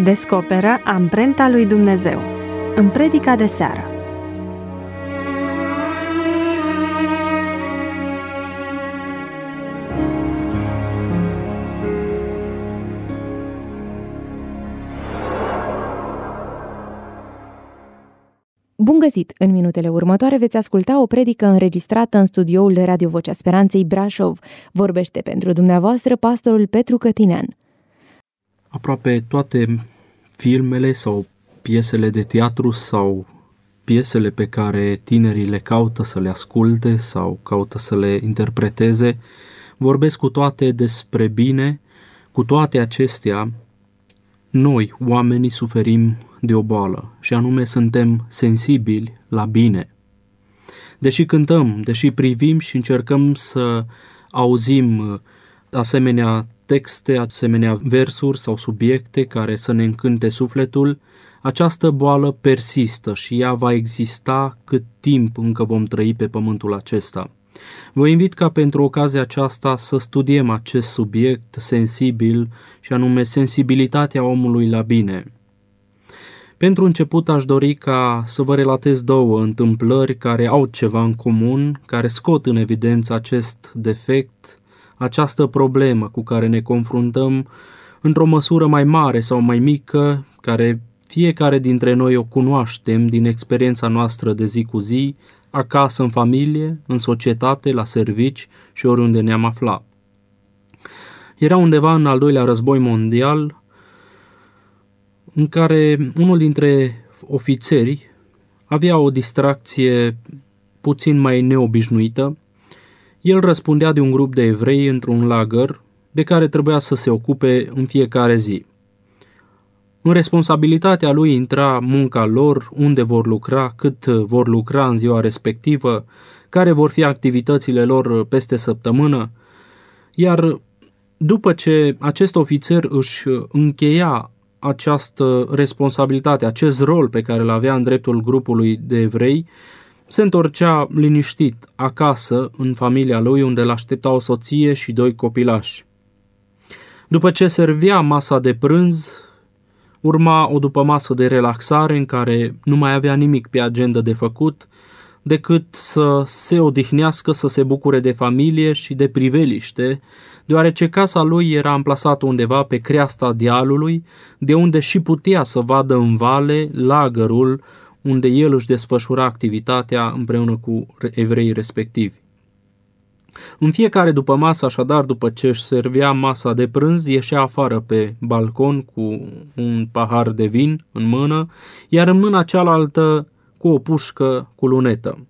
Descoperă amprenta lui Dumnezeu în predica de seară. Bun găsit! În minutele următoare veți asculta o predică înregistrată în studioul Radio Vocea Speranței Brașov. Vorbește pentru dumneavoastră pastorul Petru Cătinean. Aproape toate filmele sau piesele de teatru sau piesele pe care tinerii le caută să le asculte sau caută să le interpreteze vorbesc cu toate despre bine. Cu toate acestea, noi, oamenii, suferim de o boală și anume suntem sensibili la bine. Deși cântăm, deși privim și încercăm să auzim asemenea texte, asemenea versuri sau subiecte care să ne încânte sufletul, această boală persistă și ea va exista cât timp încă vom trăi pe pământul acesta. Vă invit ca pentru ocazia aceasta să studiem acest subiect sensibil și anume sensibilitatea omului la bine. Pentru început aș dori ca să vă relatez două întâmplări care au ceva în comun, care scot în evidență acest defect, această problemă cu care ne confruntăm într-o măsură mai mare sau mai mică, care fiecare dintre noi o cunoaștem din experiența noastră de zi cu zi, acasă, în familie, în societate, la servici și oriunde ne-am aflat. Era undeva în al doilea război mondial, în care unul dintre ofițeri avea o distracție puțin mai neobișnuită. El răspundea de un grup de evrei într-un lagăr de care trebuia să se ocupe în fiecare zi. În responsabilitatea lui intra munca lor, unde vor lucra, cât vor lucra în ziua respectivă, care vor fi activitățile lor peste săptămână, iar după ce acest ofițer își încheia această responsabilitate, acest rol pe care îl avea în dreptul grupului de evrei, se întorcea liniștit acasă, în familia lui, unde l-aștepta o soție și doi copilași. După ce servia masa de prânz, urma o dupămasă de relaxare în care nu mai avea nimic pe agenda de făcut decât să se odihnească, să se bucure de familie și de priveliște, deoarece casa lui era amplasată undeva pe creasta dealului, de unde și putea să vadă în vale lagărul unde el își desfășura activitatea împreună cu evreii respectivi. În fiecare dupămasă, așadar, după ce își servea masa de prânz, ieșea afară pe balcon cu un pahar de vin în mână, iar în mâna cealaltă cu o pușcă cu lunetă.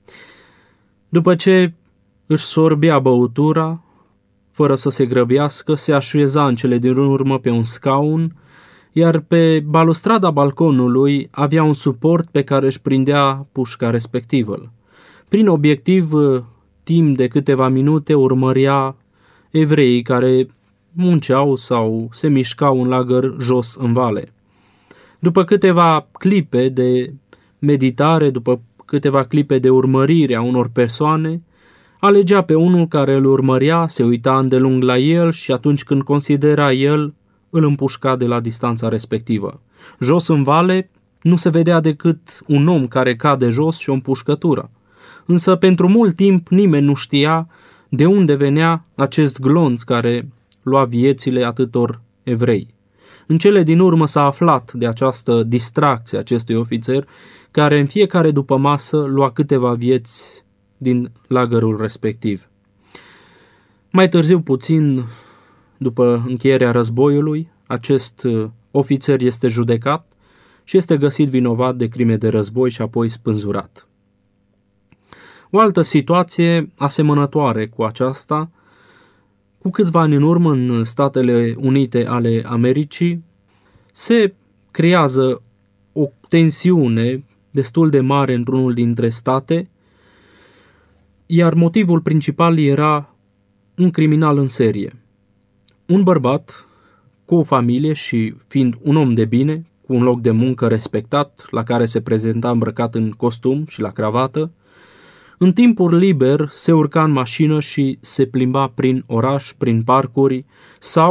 După ce își sorbea băutura, fără să se grăbească, se așeza în cele din urmă pe un scaun, iar pe balustrada balconului avea un suport pe care își prindea pușca respectivă. Prin obiectiv, timp de câteva minute urmărea evreii care munceau sau se mișcau în lagăr jos în vale. După câteva clipe de meditare, după câteva clipe de urmărire a unor persoane, alegea pe unul care îl urmărea, se uita îndelung la el și atunci când considera el, îl împușca de la distanța respectivă. Jos în vale nu se vedea decât un om care cade jos și o împușcătură. Însă pentru mult timp nimeni nu știa de unde venea acest glonț care lua viețile atâtor evrei. În cele din urmă s-a aflat de această distracție acestui ofițer, care în fiecare dupămasă lua câteva vieți din lagărul respectiv. Mai târziu puțin, după încheierea războiului, acest ofițer este judecat și este găsit vinovat de crime de război și apoi spânzurat. O altă situație asemănătoare cu aceasta, cu câțiva ani în urmă în Statele Unite ale Americii, se creează o tensiune destul de mare într-unul dintre state, iar motivul principal era un criminal în serie. Un bărbat cu o familie și fiind un om de bine, cu un loc de muncă respectat, la care se prezenta îmbrăcat în costum și la cravată, în timpul liber se urca în mașină și se plimba prin oraș, prin parcuri sau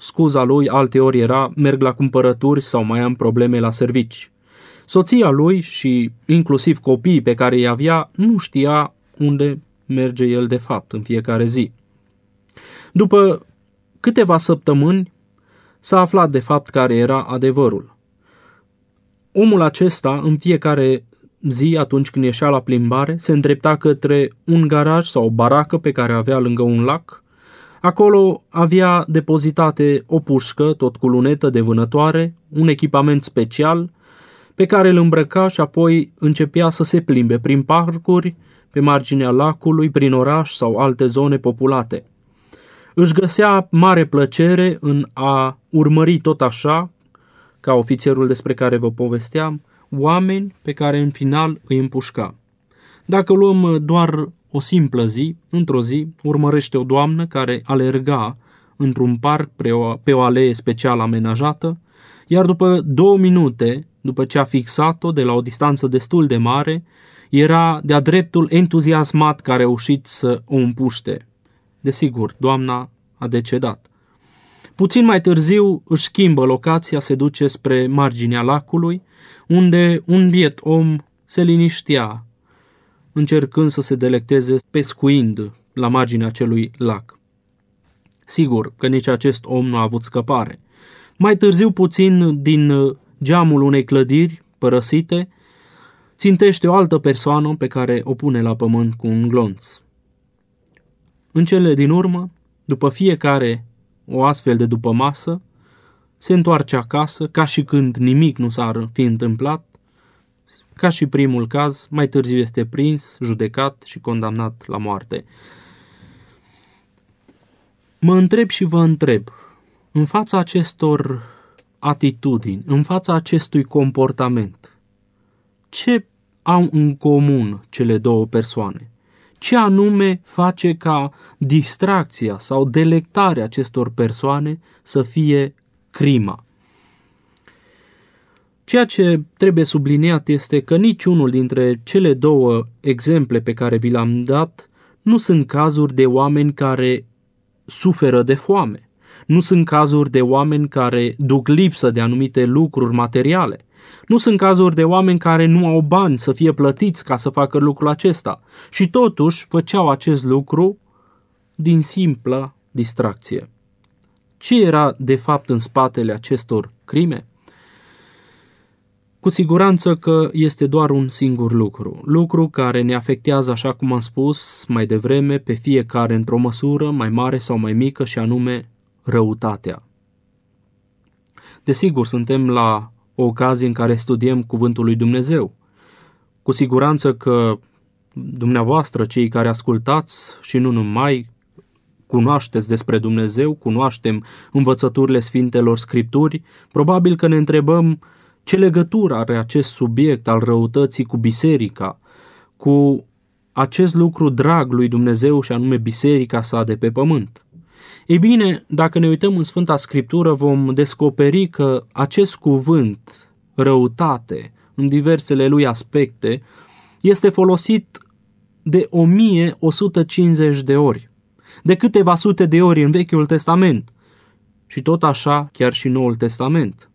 scuza lui alteori era merg la cumpărături sau mai am probleme la servici. Soția lui și inclusiv copiii pe care îi avea nu știa unde merge el de fapt în fiecare zi. După câteva săptămâni s-a aflat de fapt care era adevărul. Omul acesta în fiecare zi, atunci când ieșea la plimbare, se îndrepta către un garaj sau o baracă pe care avea lângă un lac. Acolo avea depozitate o pușcă, tot cu lunetă de vânătoare, un echipament special pe care îl îmbrăca și apoi începea să se plimbe prin parcuri, pe marginea lacului, prin oraș sau alte zone populate. Își găsea mare plăcere în a urmări tot așa, ca ofițerul despre care vă povesteam, oameni pe care în final îi împușca. Dacă luăm doar o simplă zi, într-o zi urmărește o doamnă care alerga într-un parc pe o alee special amenajată, iar după 2 minute, după ce a fixat-o de la o distanță destul de mare, era de-a dreptul entuziasmat că a reușit să o împuște. Desigur, doamna a decedat. Puțin mai târziu își schimbă locația, se duce spre marginea lacului, unde un biet om se liniștea, încercând să se delecteze pescuind la marginea acelui lac. Sigur că nici acest om nu a avut scăpare. Mai târziu, puțin din geamul unei clădiri părăsite, țintește o altă persoană pe care o pune la pământ cu un glonț. În cele din urmă, după fiecare o astfel de dupămasă, se întoarce acasă ca și când nimic nu s-ar fi întâmplat. Ca și primul caz, mai târziu este prins, judecat și condamnat la moarte. Mă întreb și vă întreb, în fața acestor atitudini, în fața acestui comportament, ce au în comun cele două persoane? Ce anume face ca distracția sau delectarea acestor persoane să fie crima? Ceea ce trebuie subliniat este că niciunul dintre cele două exemple pe care vi le-am dat nu sunt cazuri de oameni care suferă de foame, nu sunt cazuri de oameni care duc lipsă de anumite lucruri materiale, nu sunt cazuri de oameni care nu au bani să fie plătiți ca să facă lucrul acesta și totuși făceau acest lucru din simplă distracție. Ce era de fapt în spatele acestor crime? Cu siguranță că este doar un singur lucru care ne afectează, așa cum am spus mai devreme, pe fiecare într-o măsură mai mare sau mai mică, și anume răutatea. Desigur, suntem la o ocazie în care studiem Cuvântul lui Dumnezeu. Cu siguranță că dumneavoastră, cei care ascultați și nu numai, cunoașteți despre Dumnezeu, cunoaștem învățăturile Sfintelor Scripturi, probabil că ne întrebăm ce legătură are acest subiect al răutății cu biserica, cu acest lucru drag lui Dumnezeu și anume biserica sa de pe pământ. Ei bine, dacă ne uităm în Sfânta Scriptură, vom descoperi că acest cuvânt, răutate, în diversele lui aspecte, este folosit de 1150 de ori, de câteva sute de ori în Vechiul Testament și tot așa chiar și Noul Testament.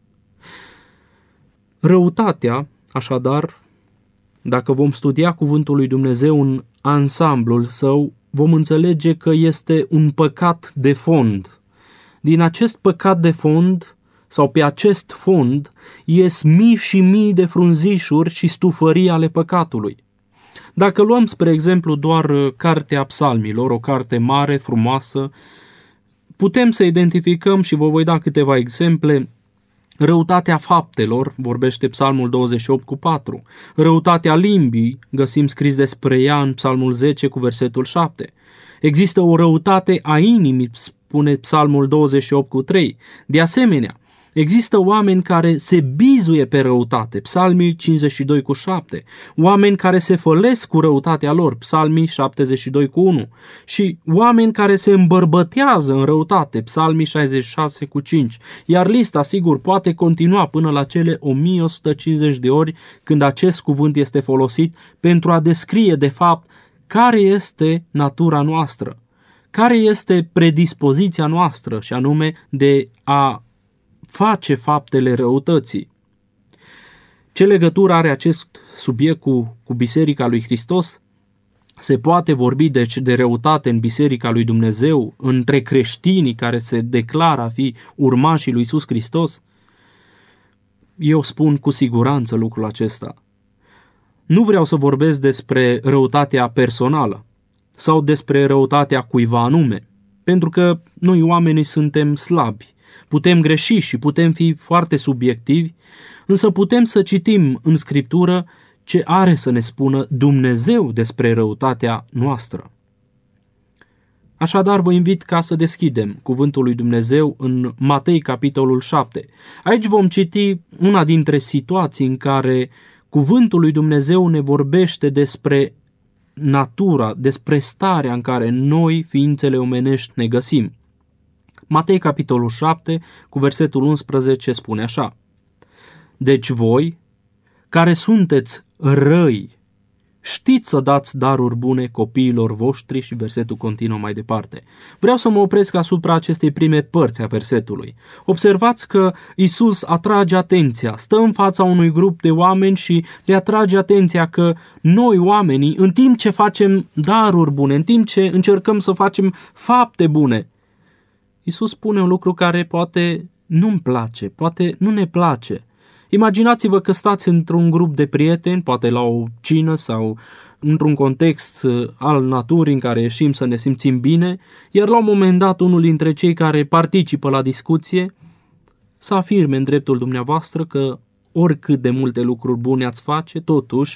Răutatea, așadar, dacă vom studia Cuvântul lui Dumnezeu în ansamblul său, vom înțelege că este un păcat de fond. Din acest păcat de fond, sau pe acest fond, ies mii și mii de frunzișuri și stufării ale păcatului. Dacă luăm, spre exemplu, doar Cartea Psalmilor, o carte mare, frumoasă, putem să identificăm, și vă voi da câteva exemple, răutatea faptelor, vorbește Psalmul 28:4. Răutatea limbii, găsim scris despre ea în Psalmul 10 cu versetul 7. Există o răutate a inimii, spune Psalmul 28:3. De asemenea, există oameni care se bizuie pe răutate, Psalmii 52:7. Oameni care se fălesc cu răutatea lor, Psalmii 72:1. Și oameni care se îmbărbătează în răutate, Psalmii 66:5. Iar lista, sigur, poate continua până la cele 1150 de ori când acest cuvânt este folosit pentru a descrie, de fapt, care este natura noastră, care este predispoziția noastră, și anume de a face faptele răutății. Ce legătură are acest subiect cu Biserica lui Hristos? Se poate vorbi deci de răutate în Biserica lui Dumnezeu, între creștinii care se declară a fi urmașii lui Iisus Hristos? Eu spun cu siguranță lucrul acesta. Nu vreau să vorbesc despre răutatea personală sau despre răutatea cuiva anume, pentru că noi oamenii suntem slabi, putem greși și putem fi foarte subiectivi, însă putem să citim în Scriptură ce are să ne spună Dumnezeu despre răutatea noastră. Așadar, vă invit ca să deschidem cuvântul lui Dumnezeu în Matei, capitolul 7. Aici vom citi una dintre situații în care cuvântul lui Dumnezeu ne vorbește despre natura, despre starea în care noi, ființele omenești, ne găsim. Matei, capitolul 7, cu versetul 11, spune așa: Deci voi, care sunteți răi, știți să dați daruri bune copiilor voștri, și versetul continuă mai departe. Vreau să mă opresc asupra acestei prime părți a versetului. Observați că Iisus atrage atenția, stă în fața unui grup de oameni și le atrage atenția că noi oamenii, în timp ce facem daruri bune, în timp ce încercăm să facem fapte bune, Iisus spune un lucru care poate nu-mi place, poate nu ne place. Imaginați-vă că stați într-un grup de prieteni, poate la o cină sau într-un context al naturii în care ieșim să ne simțim bine, iar la un moment dat unul dintre cei care participă la discuție să afirme în dreptul dumneavoastră că oricât de multe lucruri bune ați face, totuși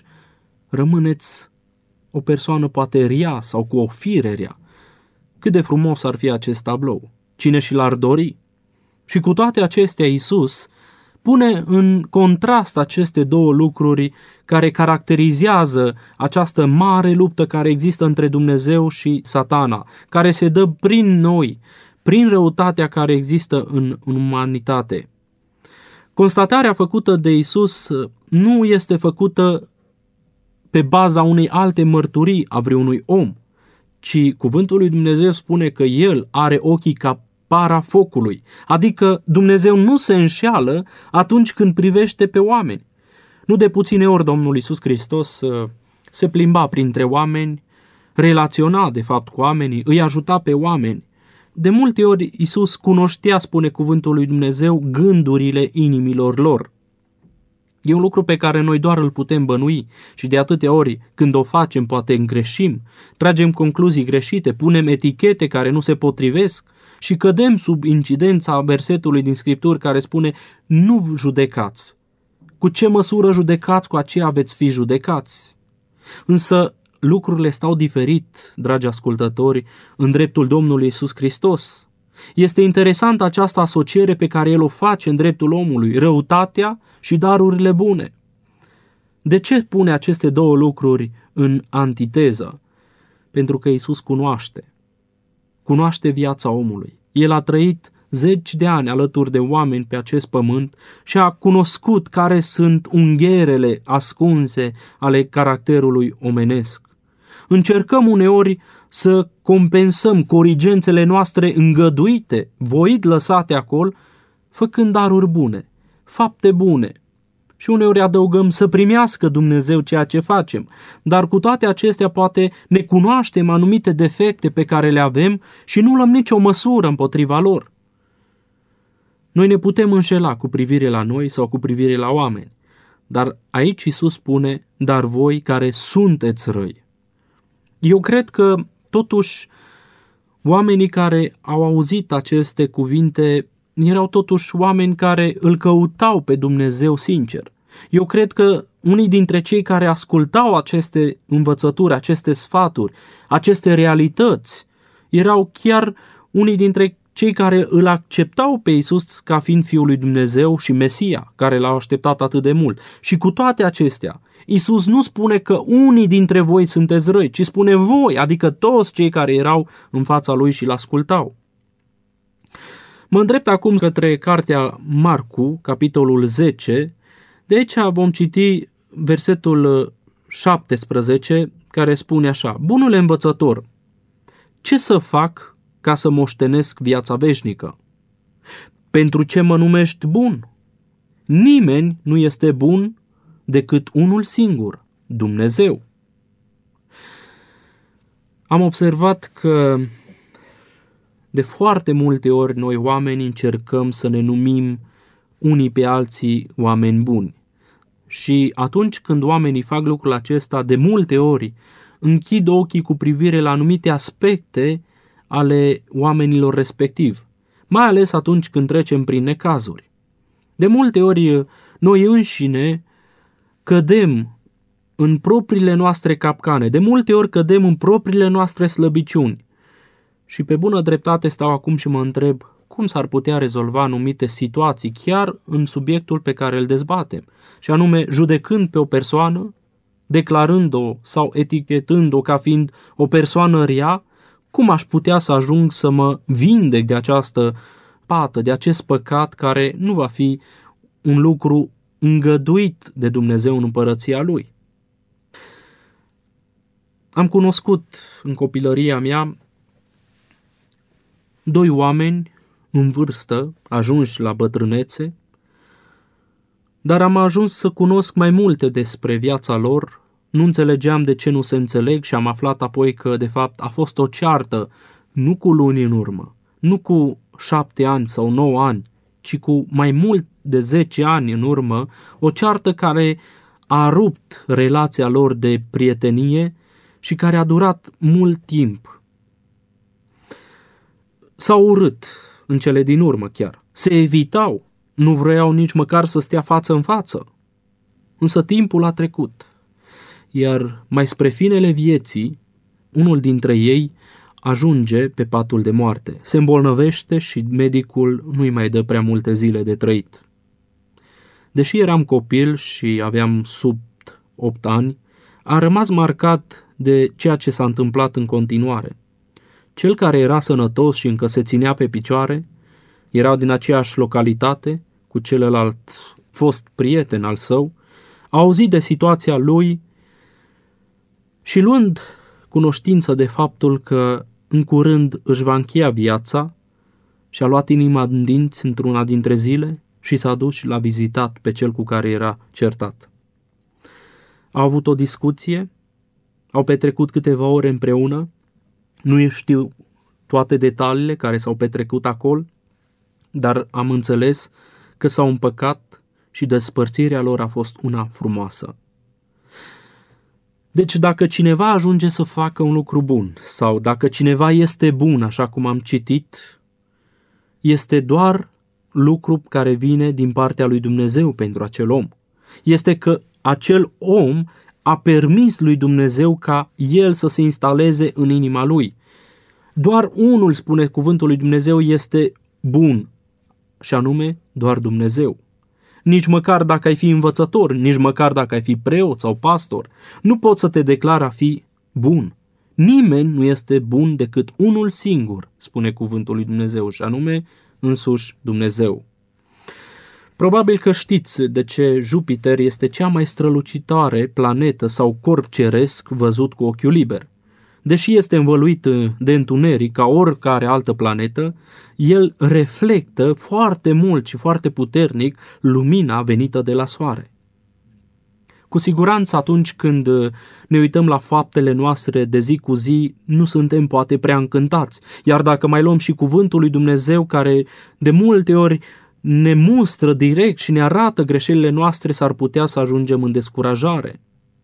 rămâneți o persoană poate rea sau cu o fire rea. Cât de frumos ar fi acest tablou! Cine și l-ar dori? Și cu toate acestea, Iisus pune în contrast aceste două lucruri care caracterizează această mare luptă care există între Dumnezeu și Satana, care se dă prin noi, prin răutatea care există în umanitate. Constatarea făcută de Iisus nu este făcută pe baza unei alte mărturii a vreunui om, ci cuvântul lui Dumnezeu spune că El are ochii ca para focului, adică Dumnezeu nu se înșeală atunci când privește pe oameni. Nu de puține ori Domnul Iisus Hristos se plimba printre oameni, relaționa de fapt cu oamenii, îi ajuta pe oameni. De multe ori Iisus cunoștea, spune cuvântul lui Dumnezeu, gândurile inimilor lor. E un lucru pe care noi doar îl putem bănui și de atâtea ori când o facem poate îngreșim, tragem concluzii greșite, punem etichete care nu se potrivesc și cădem sub incidența versetului din Scripturi care spune: nu judecați. Cu ce măsură judecați, cu aceea veți fi judecați. Însă lucrurile stau diferit, dragi ascultători, în dreptul Domnului Iisus Hristos. Este interesantă această asociere pe care El o face în dreptul omului, răutatea și darurile bune. De ce pune aceste două lucruri în antiteză? Pentru că Iisus cunoaște viața omului. El a trăit 10 de ani alături de oameni pe acest pământ și a cunoscut care sunt ungherele ascunse ale caracterului omenesc. Încercăm uneori să compensăm corigențele noastre îngăduite, voit lăsate acolo, făcând daruri bune, fapte bune. Și uneori adăugăm să primească Dumnezeu ceea ce facem, dar cu toate acestea poate ne cunoaștem anumite defecte pe care le avem și nu luăm nicio măsură împotriva lor. Noi ne putem înșela cu privire la noi sau cu privire la oameni, dar aici Iisus spune: dar voi care sunteți răi. Eu cred că totuși oamenii care au auzit aceste cuvinte erau totuși oameni care îl căutau pe Dumnezeu sincer. Eu cred că unii dintre cei care ascultau aceste învățături, aceste sfaturi, aceste realități, erau chiar unii dintre cei care îl acceptau pe Iisus ca fiind Fiul lui Dumnezeu și Mesia, care l-au așteptat atât de mult. Și cu toate acestea, Iisus nu spune că unii dintre voi sunteți răi, ci spune voi, adică toți cei care erau în fața lui și l-ascultau. Mă îndrept acum către cartea Marcu, capitolul 10, de aici vom citi versetul 17, care spune așa: Bunule învățător, ce să fac ca să moștenesc viața veșnică? Pentru ce mă numești bun? Nimeni nu este bun decât unul singur, Dumnezeu. Am observat că de foarte multe ori noi oameni încercăm să ne numim unii pe alții oameni buni. Și atunci când oamenii fac lucrul acesta, de multe ori închid ochii cu privire la anumite aspecte ale oamenilor respectivi, mai ales atunci când trecem prin necazuri. De multe ori noi înșine cădem în propriile noastre capcane, de multe ori cădem în propriile noastre slăbiciuni. Și pe bună dreptate stau acum și mă întreb cum s-ar putea rezolva anumite situații chiar în subiectul pe care îl dezbatem, și anume judecând pe o persoană, declarând-o sau etichetând-o ca fiind o persoană rea, cum aș putea să ajung să mă vindec de această pată, de acest păcat care nu va fi un lucru îngăduit de Dumnezeu în împărăția Lui. Am cunoscut în copilăria mea doi oameni în vârstă, ajunși la bătrânețe, dar am ajuns să cunosc mai multe despre viața lor, nu înțelegeam de ce nu se înțeleg și am aflat apoi că, de fapt, a fost o ceartă, nu cu luni în urmă, nu cu 7 ani sau 9 ani, ci cu mai mult de 10 ani în urmă, o ceartă care a rupt relația lor de prietenie și care a durat mult timp. S-au urât în cele din urmă chiar, se evitau, nu vreau nici măcar să stea față în față. Însă timpul a trecut, iar mai spre finele vieții, unul dintre ei ajunge pe patul de moarte, se îmbolnăvește și medicul nu-i mai dă prea multe zile de trăit. Deși eram copil și aveam sub 8 ani, a rămas marcat de ceea ce s-a întâmplat în continuare. Cel care era sănătos și încă se ținea pe picioare, era din aceeași localitate cu celălalt fost prieten al său, a auzit de situația lui și luând cunoștință de faptul că în curând își va încheia viața, și-a luat inima în dinți într-una dintre zile și s-a dus și l-a vizitat pe cel cu care era certat. Au avut o discuție, au petrecut câteva ore împreună, nu știu toate detaliile care s-au petrecut acolo, dar am înțeles că s-au împăcat și despărțirea lor a fost una frumoasă. Deci dacă cineva ajunge să facă un lucru bun sau dacă cineva este bun, așa cum am citit, este doar lucru care vine din partea lui Dumnezeu pentru acel om. Este că acel om a permis lui Dumnezeu ca el să se instaleze în inima lui. Doar unul, spune cuvântul lui Dumnezeu, este bun, și anume doar Dumnezeu. Nici măcar dacă ai fi învățător, nici măcar dacă ai fi preot sau pastor, nu poți să te declari a fi bun. Nimeni nu este bun decât unul singur, spune cuvântul lui Dumnezeu, și anume însuși Dumnezeu. Probabil că știți de ce Jupiter este cea mai strălucitoare planetă sau corp ceresc văzut cu ochiul liber. Deși este învăluit de întuneric ca oricare altă planetă, el reflectă foarte mult și foarte puternic lumina venită de la soare. Cu siguranță atunci când ne uităm la faptele noastre de zi cu zi, nu suntem poate prea încântați, iar dacă mai luăm și cuvântul lui Dumnezeu care de multe ori ne mustră direct și ne arată greșelile noastre, s-ar putea să ajungem în descurajare.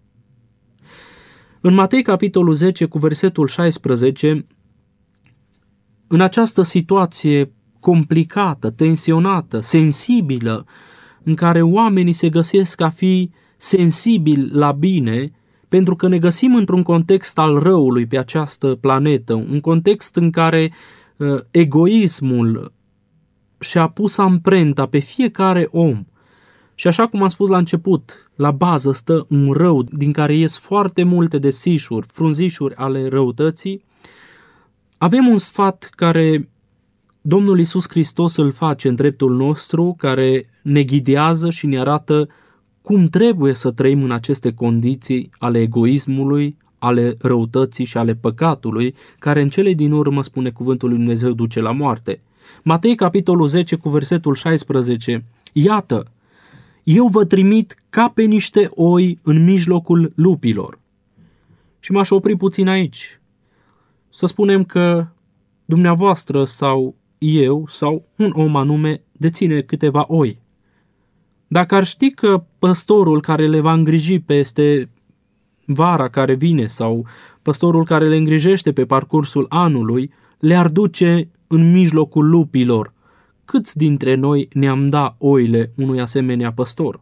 În Matei, capitolul 10, cu versetul 16, în această situație complicată, tensionată, sensibilă, în care oamenii se găsesc a fi sensibili la bine, pentru că ne găsim într-un context al răului pe această planetă, un context în care egoismul și-a pus amprenta pe fiecare om. Și așa cum am spus la început, la bază stă un rău din care ies foarte multe desișuri, frunzișuri ale răutății. Avem un sfat care Domnul Iisus Hristos îl face în dreptul nostru, care ne ghidează și ne arată cum trebuie să trăim în aceste condiții ale egoismului, ale răutății și ale păcatului, care în cele din urmă, spune cuvântul lui Dumnezeu, duce la moarte. Matei, capitolul 10, cu versetul 16, iată, eu vă trimit ca pe niște oi în mijlocul lupilor. Și m-aș opri puțin aici. Să spunem că dumneavoastră sau eu sau un om anume deține câteva oi. Dacă ar ști că păstorul care le va îngriji peste vara care vine sau păstorul care le îngrijește pe parcursul anului le-ar duce în mijlocul lupilor, câți dintre noi ne-am da oile unui asemenea păstor?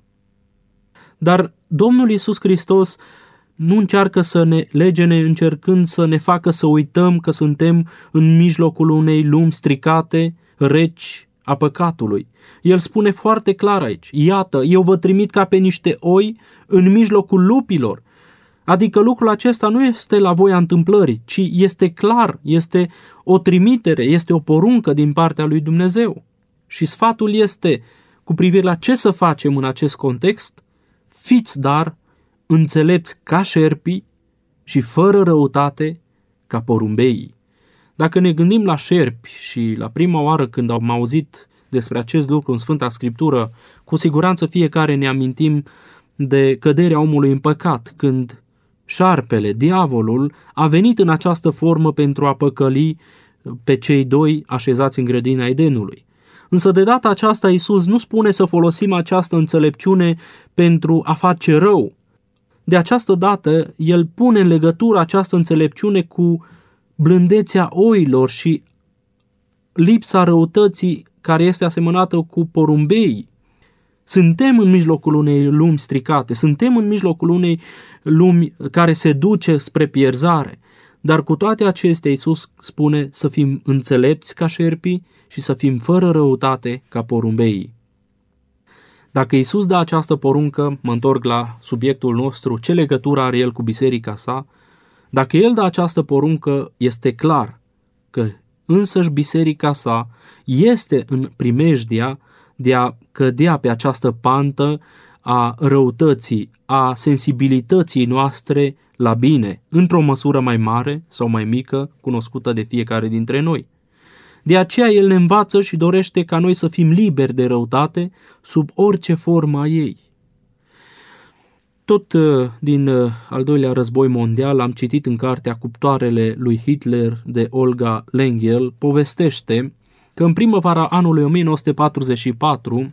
Dar Domnul Iisus Hristos nu încearcă să ne legene încercând să ne facă să uităm că suntem în mijlocul unei lumi stricate, reci, a păcatului. El spune foarte clar aici, iată, eu vă trimit ca pe niște oi în mijlocul lupilor. Adică lucrul acesta nu este la voia întâmplării, ci este clar, este o trimitere, este o poruncă din partea lui Dumnezeu. Și sfatul este, cu privire la ce să facem în acest context, fiți dar înțelepți ca șerpii și fără răutate ca porumbeii. Dacă ne gândim la șerpi și la prima oară când am auzit despre acest lucru în Sfânta Scriptură, cu siguranță fiecare ne amintim de căderea omului în păcat, când șarpele, diavolul, a venit în această formă pentru a păcăli pe cei doi așezați în grădina Edenului. Însă de data aceasta Iisus nu spune să folosim această înțelepciune pentru a face rău. De această dată, El pune în legătură această înțelepciune cu blândețea oilor și lipsa răutății care este asemănată cu porumbeii. Suntem în mijlocul unei lumi stricate, suntem în mijlocul unei lumi care se duce spre pierzare, dar cu toate acestea Iisus spune să fim înțelepți ca șerpii și să fim fără răutate ca porumbeii. Dacă Iisus dă această poruncă, mă întorc la subiectul nostru, ce legătură are El cu biserica sa? Dacă El dă această poruncă, este clar că însăși biserica sa este în primejdia de a cădea pe această pantă a răutății, a sensibilității noastre la bine, într-o măsură mai mare sau mai mică, cunoscută de fiecare dintre noi. De aceea El ne învață și dorește ca noi să fim liberi de răutate sub orice formă a ei. Tot din al doilea război mondial am citit în cartea Cuptoarele lui Hitler de Olga Lengyel, povestește că în primăvara anului 1944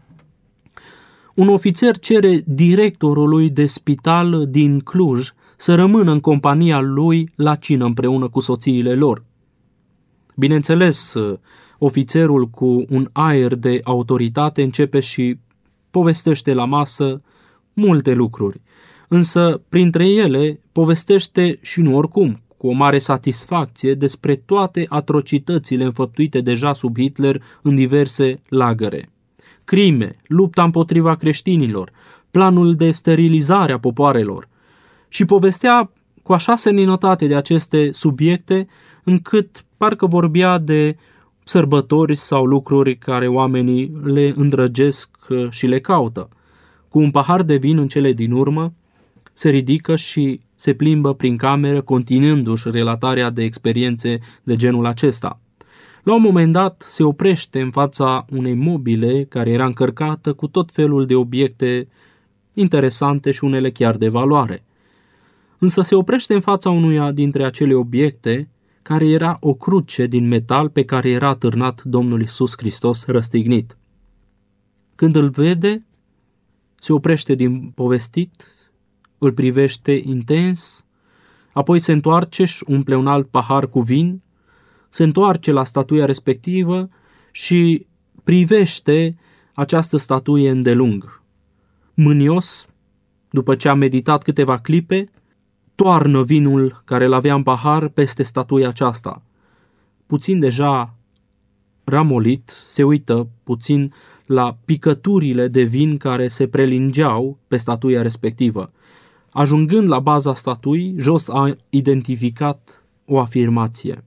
un ofițer cere directorului de spital din Cluj să rămână în compania lui la cină împreună cu soțiile lor. Bineînțeles, ofițerul cu un aer de autoritate începe și povestește la masă multe lucruri, însă printre ele povestește și nu oricum, cu o mare satisfacție despre toate atrocitățile înfăptuite deja sub Hitler în diverse lagăre. Crime, lupta împotriva creștinilor, planul de sterilizare a popoarelor. Și povestea cu așa seninătate de aceste subiecte, încât parcă vorbea de sărbători sau lucruri care oamenii le îndrăgesc și le caută. Cu un pahar de vin în cele din urmă, se ridică și se plimbă prin cameră, continuându-și relatarea de experiențe de genul acesta. La un moment dat se oprește în fața unei mobile care era încărcată cu tot felul de obiecte interesante și unele chiar de valoare. Însă se oprește în fața unuia dintre acele obiecte care era o cruce din metal pe care era târnat Domnul Iisus Hristos răstignit. Când îl vede, se oprește din povestit, îl privește intens, apoi se întoarce și umple un alt pahar cu vin, se întoarce la statuia respectivă și privește această statuie îndelung. Mânios, după ce a meditat câteva clipe, toarnă vinul care îl avea în pahar peste statuia aceasta. Puțin deja ramolit, se uită puțin la picăturile de vin care se prelingeau pe statuia respectivă. Ajungând la baza statuii, jos a identificat o afirmație.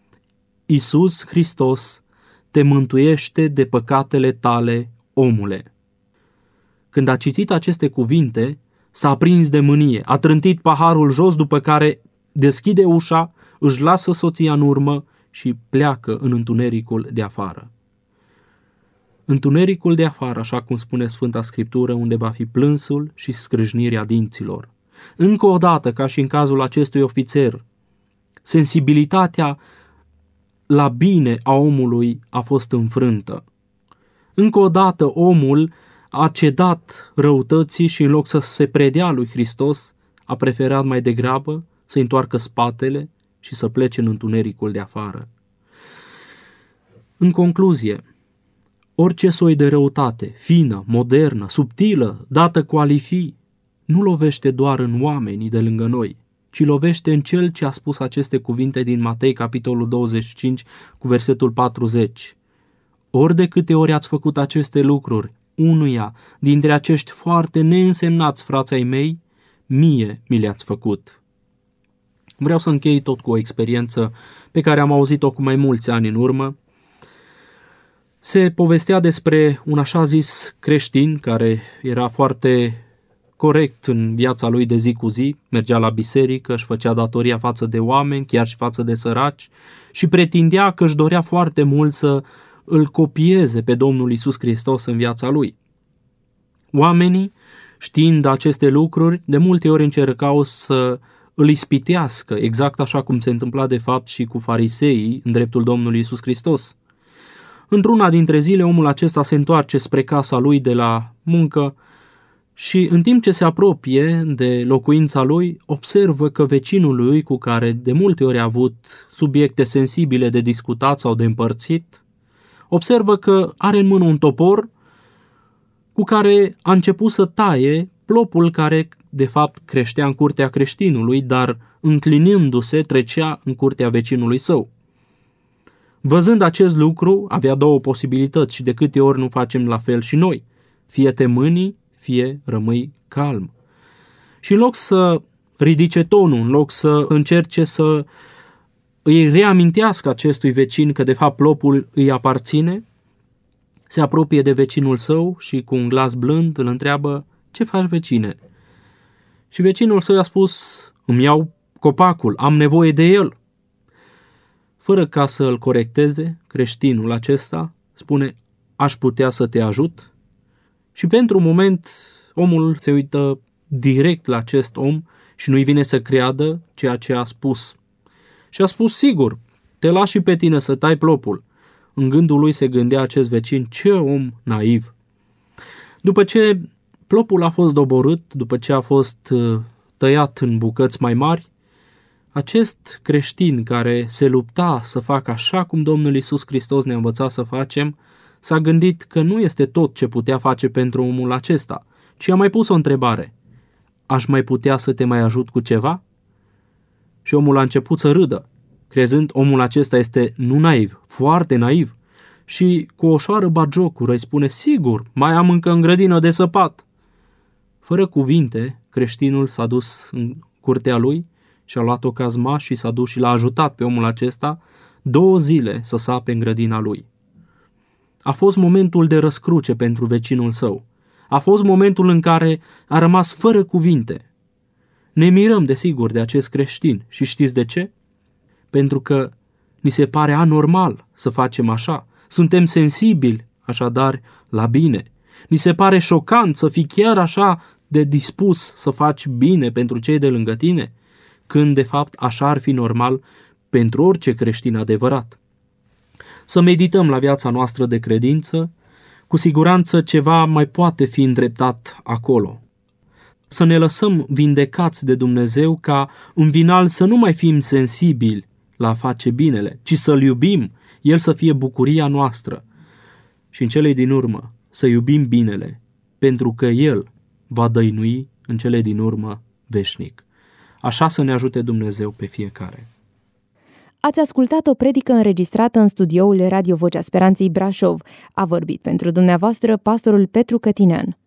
Iisus Hristos te mântuiește de păcatele tale, omule. Când a citit aceste cuvinte, s-a aprins de mânie, a trântit paharul jos, după care deschide ușa, își lasă soția în urmă și pleacă în întunericul de afară. Întunericul de afară, așa cum spune Sfânta Scriptură, unde va fi plânsul și scrâșnirea dinților. Încă o dată, ca și în cazul acestui ofițer, sensibilitatea la bine a omului a fost înfrântă. Încă o dată omul a cedat răutății și în loc să se predea lui Hristos, a preferat mai degrabă să întoarcă spatele și să plece în întunericul de afară. În concluzie, orice soi de răutate, fină, modernă, subtilă, dată cu alifii, nu lovește doar în oamenii de lângă noi, ci lovește în cel ce a spus aceste cuvinte din Matei, capitolul 25, cu versetul 40. Ori de câte ori ați făcut aceste lucruri unuia dintre acești foarte neînsemnați frați ai mei, mie mi le-ați făcut. Vreau să închei tot cu o experiență pe care am auzit-o cu mai mulți ani în urmă. Se povestea despre un așa zis creștin care era foarte corect în viața lui de zi cu zi, mergea la biserică, își făcea datoria față de oameni, chiar și față de săraci și pretindea că își dorea foarte mult să îl copieze pe Domnul Iisus Hristos în viața lui. Oamenii, știind aceste lucruri, de multe ori încercau să îl ispitească, exact așa cum se întâmpla de fapt și cu fariseii în dreptul Domnului Iisus Hristos. Într-una dintre zile, omul acesta se întoarce spre casa lui de la muncă și în timp ce se apropie de locuința lui, observă că vecinul lui, cu care de multe ori a avut subiecte sensibile de discutat sau de împărțit, observă că are în mână un topor cu care a început să taie plopul care de fapt creștea în curtea creștinului, dar înclinindu-se trecea în curtea vecinului său. Văzând acest lucru, avea două posibilități și de câte ori nu facem la fel și noi. Fie te mâni, fie rămâi calm. Și în loc să ridice tonul, în loc să încerce să îi reamintească acestui vecin că de fapt plopul îi aparține, se apropie de vecinul său și cu un glas blând îl întreabă: ce faci, vecine? Și vecinul său i-a spus: îmi iau copacul, am nevoie de el. Fără ca să îl corecteze, creștinul acesta spune: aș putea să te ajut? Și pentru un moment omul se uită direct la acest om și nu-i vine să creadă ceea ce a spus. Și a spus: sigur, te las și pe tine să tai plopul. În gândul lui se gândea acest vecin: ce om naiv! După ce plopul a fost doborât, după ce a fost tăiat în bucăți mai mari, acest creștin care se lupta să facă așa cum Domnul Iisus Hristos ne-a învățat să facem, s-a gândit că nu este tot ce putea face pentru omul acesta, ci a mai pus o întrebare: aș mai putea să te mai ajut cu ceva? Și omul a început să râdă, crezând omul acesta este nu naiv, foarte naiv, și cu o ușoară bagiocură îi spune: sigur, mai am încă în grădină de săpat. Fără cuvinte, creștinul s-a dus în curtea lui și a luat o cazma și s-a dus și l-a ajutat pe omul acesta 2 zile să sape în grădina lui. A fost momentul de răscruce pentru vecinul său. A fost momentul în care a rămas fără cuvinte. Ne mirăm, desigur, de acest creștin și știți de ce? Pentru că ni se pare anormal să facem așa. Suntem sensibili, așadar, la bine. Ni se pare șocant să fii chiar așa de dispus să faci bine pentru cei de lângă tine, când de fapt așa ar fi normal pentru orice creștin adevărat. Să medităm la viața noastră de credință, cu siguranță ceva mai poate fi îndreptat acolo. Să ne lăsăm vindecați de Dumnezeu ca în final să nu mai fim sensibili la a face binele, ci să-L iubim, El să fie bucuria noastră și în cele din urmă să iubim binele, pentru că El va dăinui în cele din urmă veșnic. Așa să ne ajute Dumnezeu pe fiecare. Ați ascultat o predică înregistrată în studioul Radio Vocea Speranței Brașov. A vorbit pentru dumneavoastră pastorul Petru Cătinean.